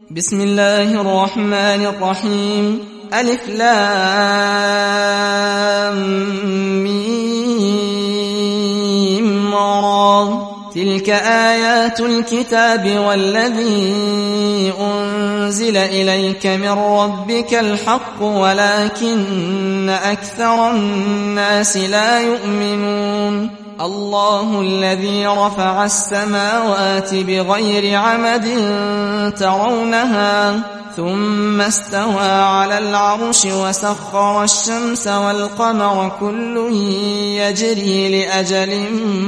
بسم الله الرحمن الرحيم. ألف لام ميم را. تلك آيات الكتاب والذي أنزل إليك من ربك الحق ولكن أكثر الناس لا يؤمنون. الله الذي رفع السماوات بغير عمد ترونها ثم استوى على العرش وسخر الشمس والقمر كل يجري لأجل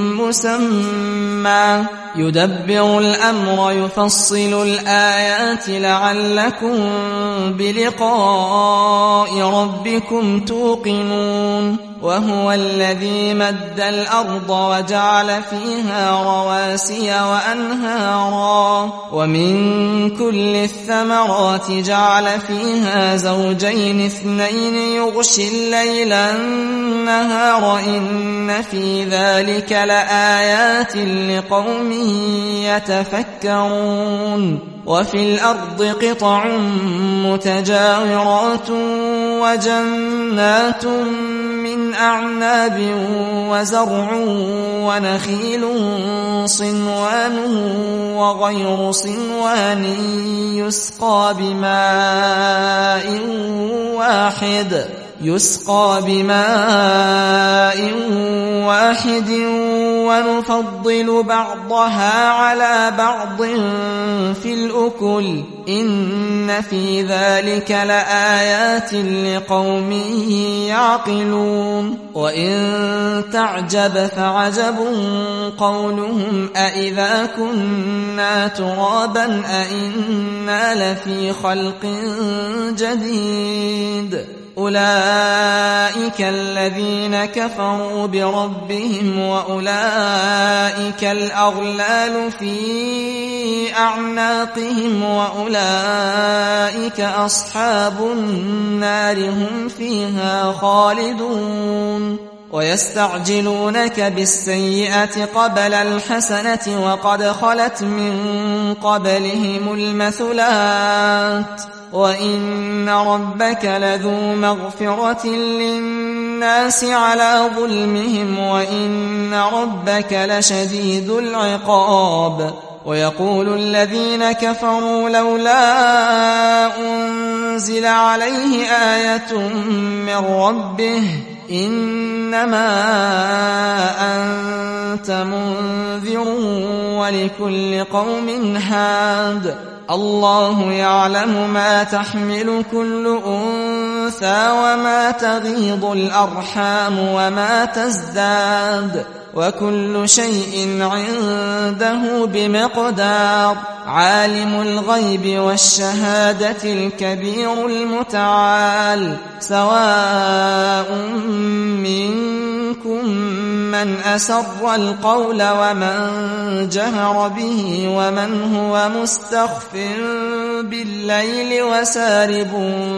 مسمى يدبر الأمر يفصل الآيات لعلكم بلقاء ربكم توقنون. وهو الذي مد الأرض وجعل فيها رواسي وأنهارا ومن كل الثمرات جعل فيها زوجين اثنين يغشي الليل النهار إن في ذلك لآيات لقوم يتفكرون. وفي الأرض قطع متجاورات وجنات من أعناب وزرع ونخيل صنوان وغير صنوان يسقى بماء واحد ونفضل بعضها على بعض في الأكل إن في ذلك لآيات لقوم يعقلون. وإن تعجب فعجب قولهم أإذا كنا ترابا أإنا لفي خلق جديد. أولئك الذين كفروا بربهم وأولئك الأغلال في أعناقهم وأولئك أصحاب النار هم فيها خالدون. ويستعجلونك بالسيئة قبل الحسنة وقد خلت من قبلهم المثلات وإن ربك لذو مغفرة للناس على ظلمهم وإن ربك لشديد العقاب. ويقول الذين كفروا لولا أنزل عليه آية من ربه إنما أنت منذر ولكل قوم هاد. الله يعلم ما تحمل كل أنثى وما تغيض الأرحام وما تزداد وكل شيء عنده بمقدار. عالم الغيب والشهادة الكبير المتعال. سواء منكم من أسر القول ومن جهر به ومن هو مستخف بالليل وسارب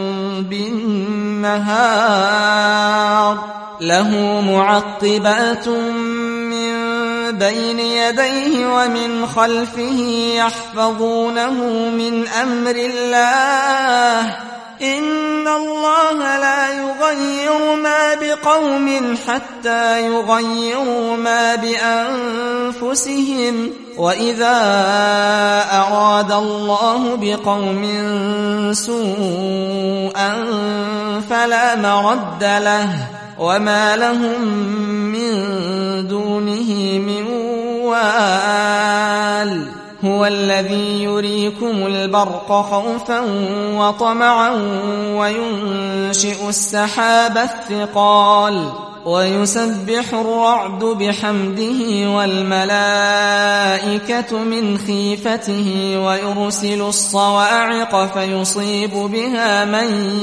بالنهار. له معقبات من بين يديه ومن خلفه يحفظونه من أمر الله. إن الله لا يغير ما بقوم حتى يغيروا ما بأنفسهم. وإذا أراد الله بقوم سوءا فلا مرد له وما لهم من دونه من وال. هو الذي يريكم البرق خوفا وطمعا وينشئ السحاب الثقال ويسبح الرعد بحمده والملائكة من خيفته ويرسل الصواعق فيصيب بها من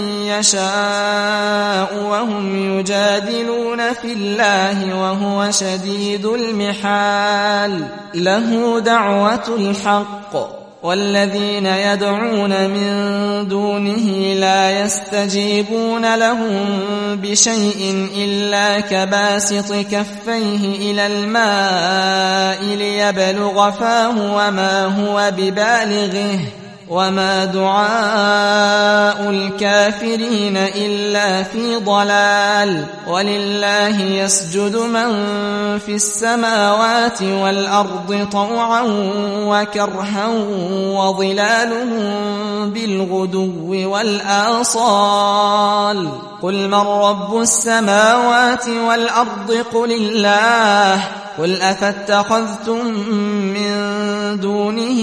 يشاء وهم يجادلون في الله وهو شديد المحال. له دعوة الحق والذين يدعون من دونه لا يستجيبون لهم بشيء إلا كباسط كفيه إلى الماء ليبلغ فاه وما هو ببالغه وما دعاء الكافرين إلا في ضلال ولله يسجد من في السماوات والأرض طوعا وكرها وظلالهم بالغدو والآصال قل من رب السماوات والأرض قل الله قل أفاتخذتم من دونه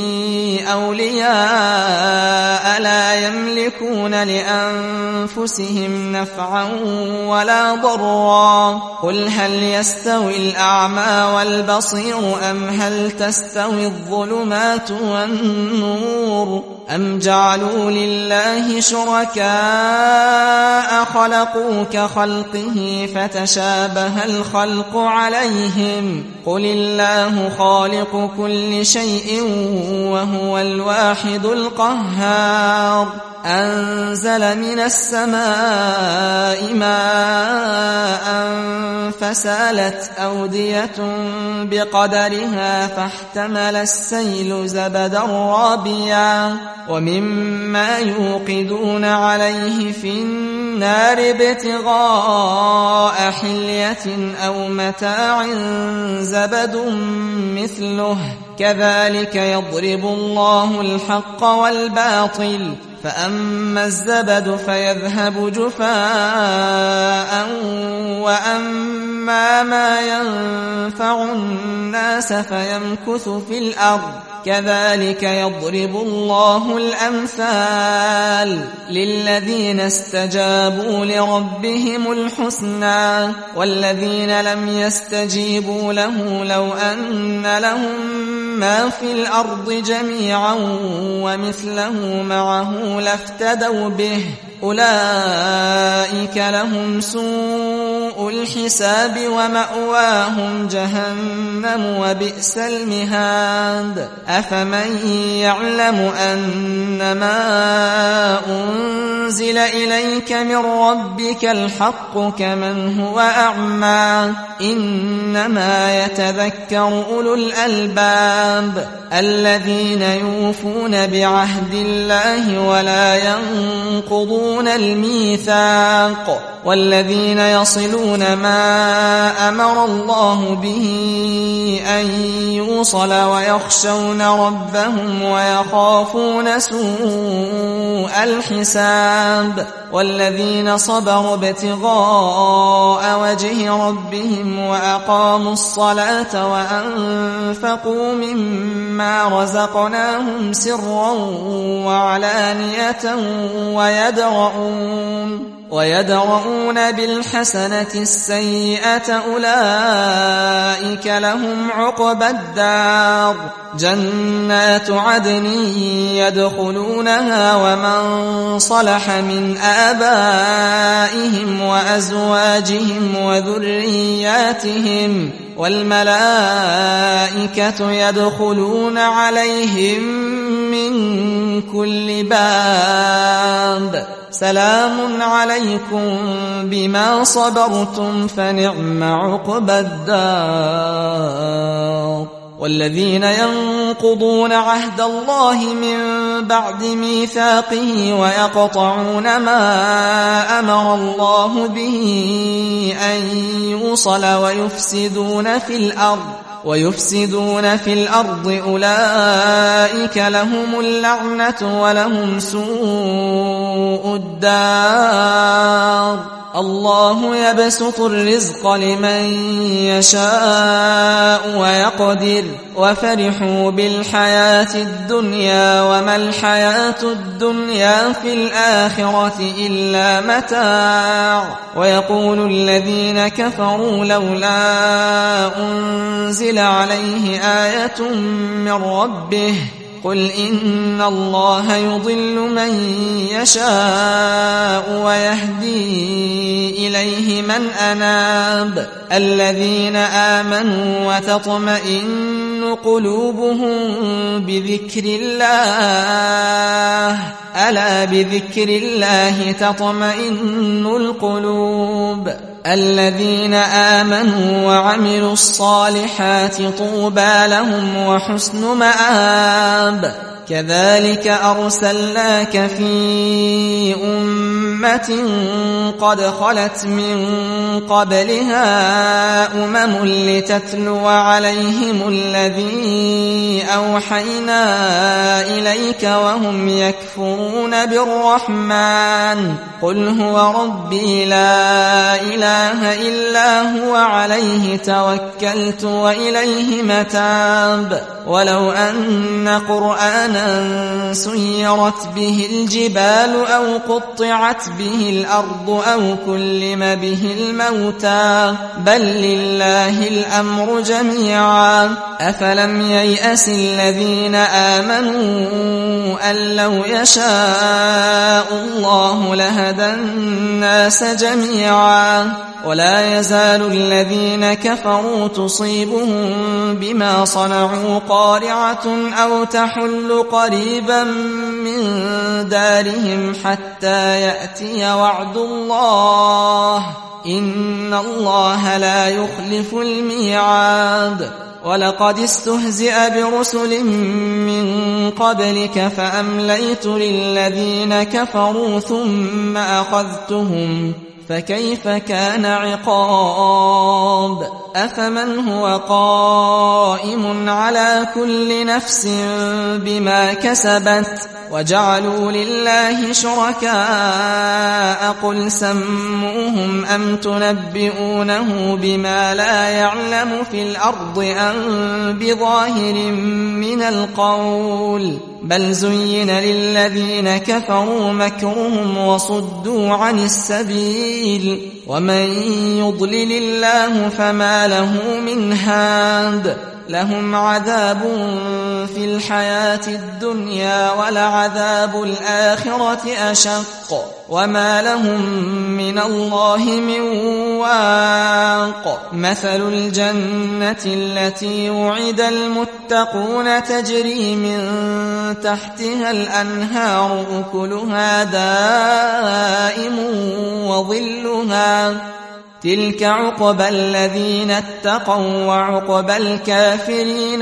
أولياء لا يملكون لأنفسهم نفعا ولا ضرا قل هل يستوي الأعمى والبصير أم هل تستوي الظلمات والنور أم جعلوا لله شركاء خلقوا كخلقه فتشابه الخلق عليهم قل الله خالق كل شيء وهو الواحد القهار أنزل من السماء ماء فسالت أودية بقدرها فاحتمل السيل زبدا رابيا ومما يوقدون عليه في النار ابتغاء حلية أو متاع زبد مثله كذلك يضرب الله الحق والباطل فأما الزبد فيذهب جفاء وأما ما ينفع الناس فيمكث في الأرض كذلك يضرب الله الأمثال للذين استجابوا لربهم الحسنى والذين لم يستجيبوا له لو أن لهم ما في الأرض جميعا ومثله معه لافتدوا به أولئك لهم سوء الحساب ومأواهم جهنم وبئس المهاد أفمن يعلم أنما أنزل إليك من ربك الحق كمن هو أعمى إنما يتذكر أولو الألباب الذين يوفون بعهد الله ولا ينقضون الميثاق والذين يصلون ما أمر الله به أن يوصل ويخشون ربهم ويخافون سوء الحساب والذين صبروا ابتغاء وجه ربهم وأقاموا الصلاة وأنفقوا مما رزقناهم سرا وعلانية ويدرؤون بالحسنة السيئة أولئك لهم عقبى الدار جنات عدن يدخلونها ومن صلح من آبائهم وأزواجهم وذرياتهم والملائكة يدخلون عليهم من كل باب سلام عليكم بما صبرتم فنعم عقبى الدار والذين ينقضون عهد الله من بعد ميثاقه ويقطعون ما أمر الله به أن يوصل ويفسدون في الأرض أولئك لهم اللعنة ولهم سوء الدار الله يبسط الرزق لمن يشاء ويقدر وفرحوا بالحياة الدنيا وما الحياة الدنيا في الآخرة إلا متاع ويقول الذين كفروا لولا أنزل عليه آية من ربه قل إن الله يضل من يشاء ويهدي إليه من أناب الذين آمنوا وتطمئن قلوبهم بذكر الله ألا بذكر الله تطمئن القلوب الذين آمنوا وعملوا الصالحات طوبى لهم وحسن مآب كذلك أرسلناك في أمة قد خلت من قبلها لتتلو عليهم الذي أوحينا إليك وهم يكفرون بالرحمن قل هو ربي لا إله إلا هو عليه توكلت وإليه متاب ولو أن قرآنا سيرت به الجبال أو قطعت به الأرض أو كلم به الموتى بل لله الأمر جميعا أفلم ييأس الذين آمنوا أن لو يشاء الله لهدى الناس جميعا ولا يزال الذين كفروا تصيبهم بما صنعوا قارعة أو تحل قريبا من دارهم حتى يأتي وعد الله إن الله لا يخلف الميعاد ولقد استهزئ برسل من قبلك فأمليت للذين كفروا ثم أخذتهم فكيف كان عقاب أفمن هو قائم على كل نفس بما كسبت وجعلوا لله شركاء قل سموهم أم تنبئونه بما لا يعلم في الأرض أم بظاهر من القول بل زين للذين كفروا مكرهم وصدوا عن السبيل ومن يضلل الله فما له من هاد لهم عذاب في الحياة الدنيا ولعذاب الآخرة أشق وما لهم من الله من واق مثل الجنة التي وعد المتقون تجري من تحتها الأنهار أكلها دائم وظلها تلك عقبى الذين اتقوا وعقبى الكافرين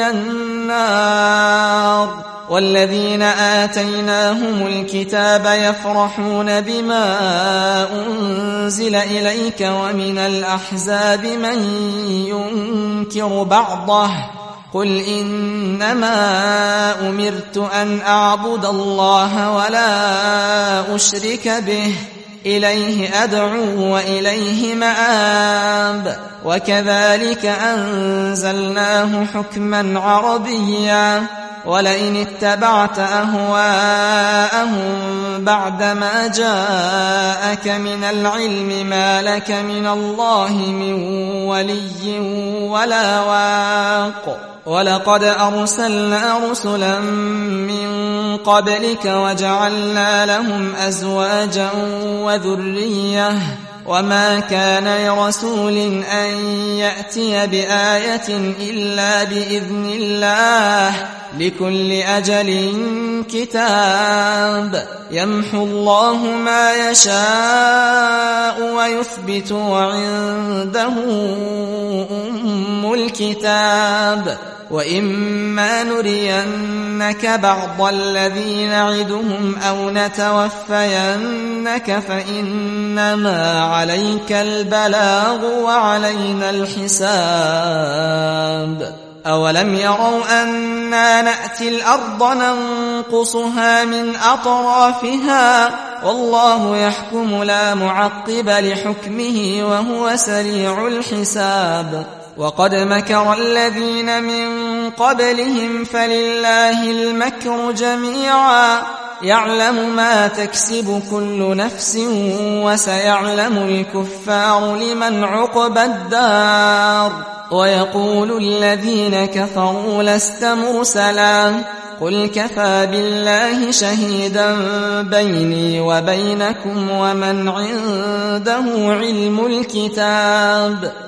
النار والذين آتيناهم الكتاب يفرحون بما أنزل إليك ومن الأحزاب من ينكر بعضه قل إنما أمرت أن أعبد الله ولا أشرك به إليه أدعو وإليه مآب وكذلك أنزلناه حكما عربيا ولئن اتبعت أهواءهم بعدما جاءك من العلم ما لك من الله من ولي ولا واق ولقد أرسلنا رسلا من قبلك وجعلنا لهم أزواجا وذرية وما كان لرسول أن يأتي بآية إلا بإذن الله لكل أجل كتاب يمحو الله ما يشاء ويثبت وعنده أم الكتاب وإما نرينك بعض الذي نعدهم أو نتوفينك فإنما عليك البلاغ وعلينا الحساب أولم يروا أنا نأتي الأرض ننقصها من أطرافها والله يحكم لا معقب لحكمه وهو سريع الحساب وقد مكر الذين من قبلهم فلله المكر جميعا يعلم ما تكسب كل نفس وسيعلم الكفار لمن عقبى الدار ويقول الذين كفروا لست مرسلا قل كفى بالله شهيدا بيني وبينكم ومن عنده علم الكتاب